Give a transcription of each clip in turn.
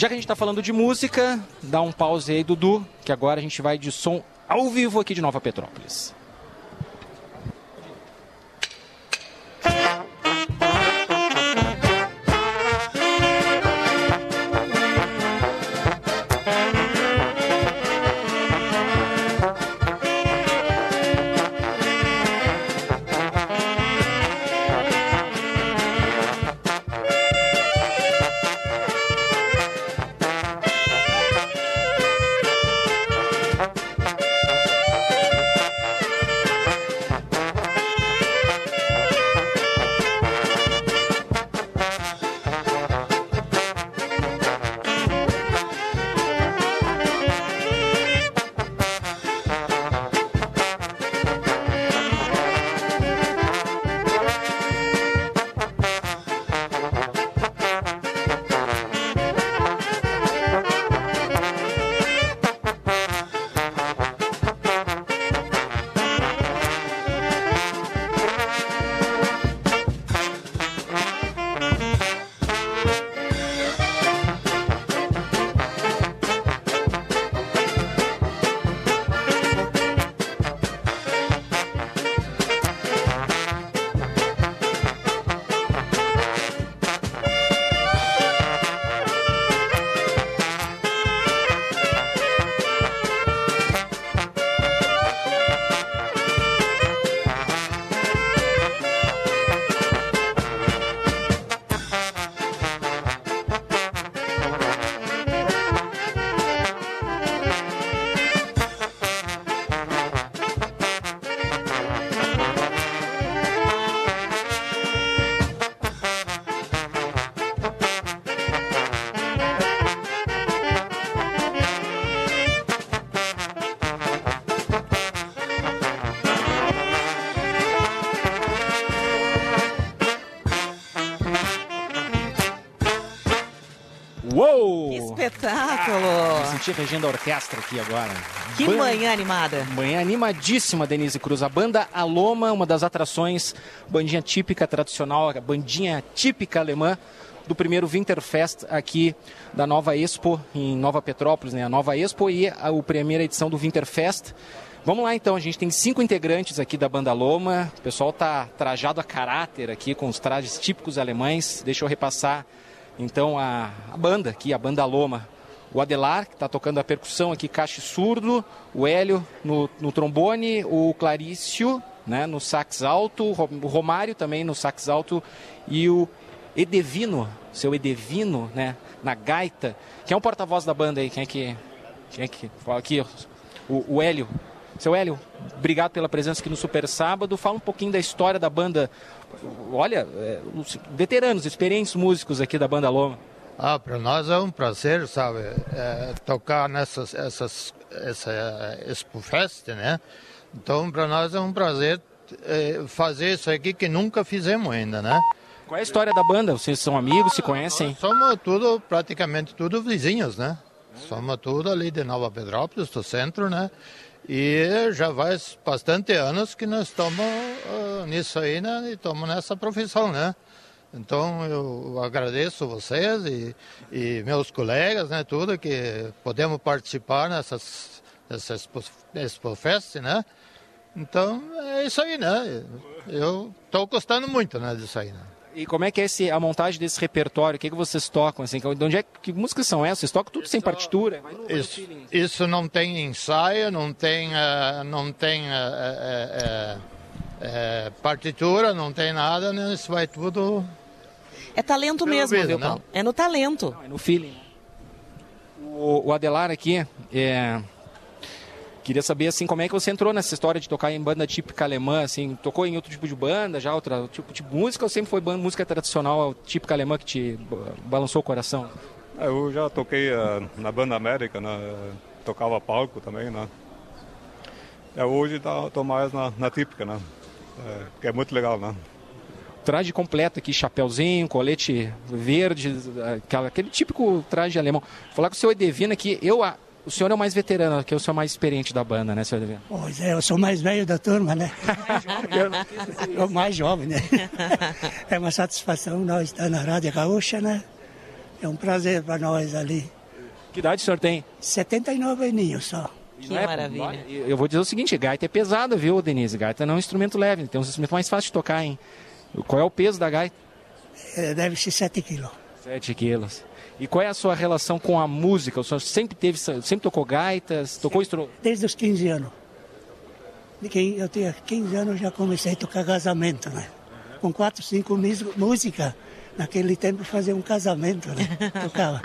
Já que a gente está falando de música, dá um pause aí, Dudu, que agora a gente vai de som ao vivo aqui de Nova Petrópolis. Uou! Que espetáculo! Me senti regendo a orquestra aqui agora. Que manhã animada. Manhã animadíssima, Denise Cruz. A banda Aloma, uma das atrações, bandinha típica tradicional, a bandinha típica alemã do primeiro Winterfest aqui da Nova Expo, em Nova Petrópolis, né? A Nova Expo e a primeira edição do Winterfest. Vamos lá então, a gente tem 5 integrantes aqui da banda Aloma. O pessoal está trajado a caráter aqui com os trajes típicos alemães. Deixa eu repassar então a banda aqui, a banda Aloma. O Adelar, que está tocando a percussão aqui, caixa e surdo. O Hélio no trombone. O Clarício, né, no sax alto. O Romário também no sax alto. E o Edevino, seu Edevino, né, na gaita. Quem é o porta-voz da banda aí? Quem é que fala aqui? O Hélio. Seu Hélio, obrigado pela presença aqui no Super Sábado. Fala um pouquinho da história da banda. Olha, os veteranos, experientes músicos aqui da banda Aloma. Para nós é um prazer, sabe, tocar essa Expo Fest, né? Então, para nós é um prazer fazer isso aqui que nunca fizemos ainda, né? Qual é a história da banda? Vocês são amigos, se conhecem? Somos praticamente tudo vizinhos, né? Somos tudo ali de Nova Petrópolis, do centro, né? E já faz bastante anos que nós estamos nisso aí, né? E estamos nessa profissão, né? Então eu agradeço vocês e meus colegas, né? Tudo que podemos participar nessas Expo Fest, né? Então é isso aí, né? Eu estou gostando muito, né, disso aí, né? E como é que é a montagem desse repertório? O que vocês tocam? Assim? Que músicas são essas? Vocês tocam tudo sem partitura? Isso não tem ensaio, não tem partitura, não tem nada, né? Isso vai tudo... É talento mesmo, viu, Paulo? Né? É no talento. É no feeling. O Adelar aqui, queria saber assim, como é que você entrou nessa história de tocar em banda típica alemã, assim, tocou em outro tipo de banda, já outro tipo de música, ou sempre foi música tradicional típica alemã que te balançou o coração? Eu já toquei na banda América, né? Tocava palco também, né? Hoje estou mais na típica, né? Que é muito legal, né? Traje completo aqui, chapéuzinho, colete verde, aquele típico traje alemão. Vou falar com o seu Edevino aqui, o senhor é o mais veterano, que é o senhor mais experiente da banda, né, senhor Edevino? Pois é, eu sou mais velho da turma, né? Eu mais jovem, né? É uma satisfação nós estar na Rádio Gaúcha, né? É um prazer para nós ali. Que idade o senhor tem? 79 aninhos só. Que maravilha. Eu vou dizer o seguinte, gaita é pesada, viu, Denise? Gaita não é um instrumento leve, tem um instrumento mais fácil de tocar, hein? Qual é o peso da gaita? Deve ser 7 quilos. 7 quilos. E qual é a sua relação com a música? O senhor sempre tocou gaitas, tocou instrumento? Desde os 15 anos. Eu tinha 15 anos, já comecei a tocar casamento, né? Com 4, 5 músicas. Naquele tempo fazia um casamento, né? Tocava.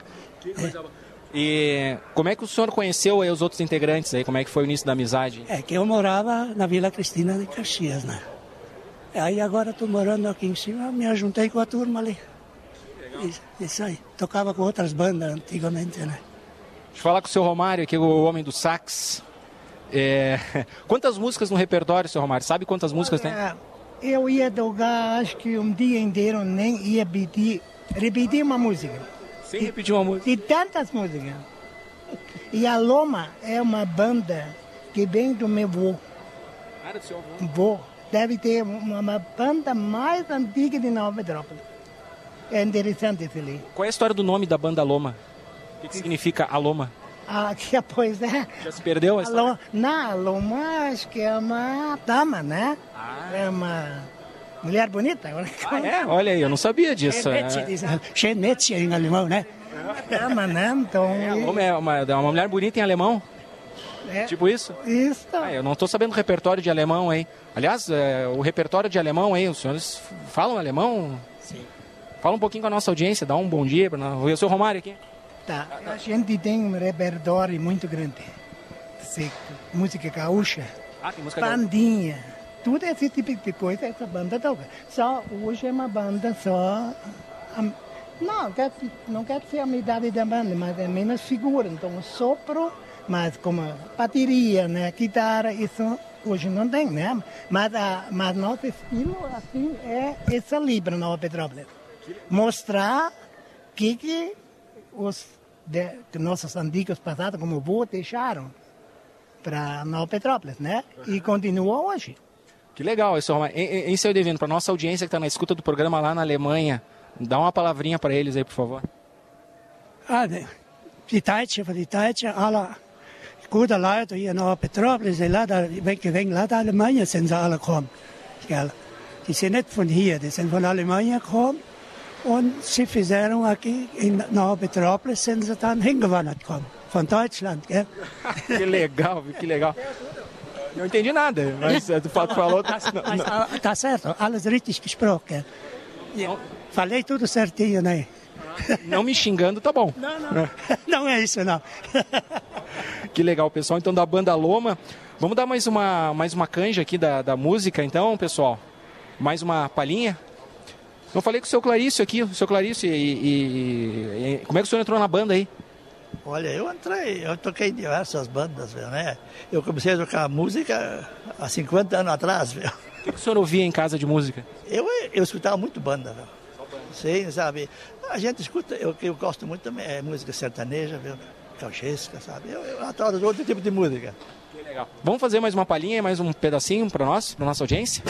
E como é que o senhor conheceu aí os outros integrantes aí? Como é que foi o início da amizade? É que eu morava na Vila Cristina de Caxias, né? Aí agora estou morando aqui em cima, me ajuntei com a turma ali. Isso aí. Tocava com outras bandas antigamente, né? Deixa eu falar com o seu Romário, aqui o homem do sax. Quantas músicas no repertório, seu Romário? Sabe quantas músicas tem? Eu ia tocar, acho que um dia inteiro, nem ia repetir uma música. Sem repetir uma música? E tantas músicas. E a Loma é uma banda que vem do meu avô. Do seu avô? Deve ter uma banda mais antiga de Nova Petrópolis. É interessante isso ali. Qual é a história do nome da banda Loma? O que significa a Loma? Pois é. Já se perdeu a história? A Loma acho que é uma dama, né? É uma mulher bonita. Olha aí, eu não sabia disso. Schenetz em alemão, né? Dama, né? Então... A Loma é uma mulher bonita em alemão? Tipo isso? Isso. Eu não estou sabendo o repertório de alemão, hein? Aliás, o repertório de alemão, hein? Os senhores falam alemão? Sim. Fala um pouquinho com a nossa audiência, dá um bom dia para o seu Romário aqui. Tá, a gente tem um repertório muito grande. Música gaúcha, tem música bandinha, tudo esse tipo de coisa essa banda toca. Só hoje é uma banda só... Não quero ser a metade da banda, mas é menos figura. Então sopro, mas como bateria, né, guitarra, isso hoje não tem, né? Mas nosso estilo assim é essa Libra Nova Petrópolis. Mostrar que os nossos antigos passados, como avô, deixaram para Nova Petrópolis, né? E continua hoje. Que legal isso, Romário. Em seu devendo, para nossa audiência que está na escuta do programa lá na Alemanha, dá uma palavrinha para eles aí, por favor. Die Deutsche, alle gute Leute hier in Nova Petrópolis, die wegen lá da Alemanha sind sie alle gekommen. Die sind nicht von hier, die sind von Alemanha gekommen. Und sie fizeram aqui em Nova Petrópolis, sind sie dann hingewandert kommen, von Deutschland, gell? Que legal, que legal. Não entendi nada, mas do fato falou... Tá certo, alles richtig gesprochen. Falei tudo certinho, né? Não me xingando, tá bom. Não é isso, não. Que legal, pessoal. Então, da banda Loma, vamos dar mais uma canja aqui da música, então, pessoal? Mais uma palhinha? Eu falei com o seu Clarício aqui, e como é que o senhor entrou na banda aí? Olha, eu toquei em diversas bandas, né? Eu comecei a tocar música há 50 anos atrás, viu? O que o senhor ouvia em casa de música? Eu escutava muito banda, viu? Sim, sabe? A gente escuta, eu gosto muito também, é música sertaneja, viu? Cauchesca, sabe? Eu adoro outro tipo de música. Que legal. Vamos fazer mais uma palhinha, mais um pedacinho para nossa audiência?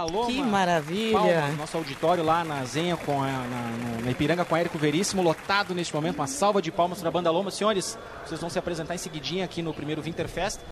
Loma. Que maravilha. Palmas, nosso auditório lá na Zenha, na Ipiranga com Érico Veríssimo, lotado neste momento. Uma salva de palmas para a Banda Loma. Senhores, vocês vão se apresentar em seguidinha aqui no primeiro Winterfest.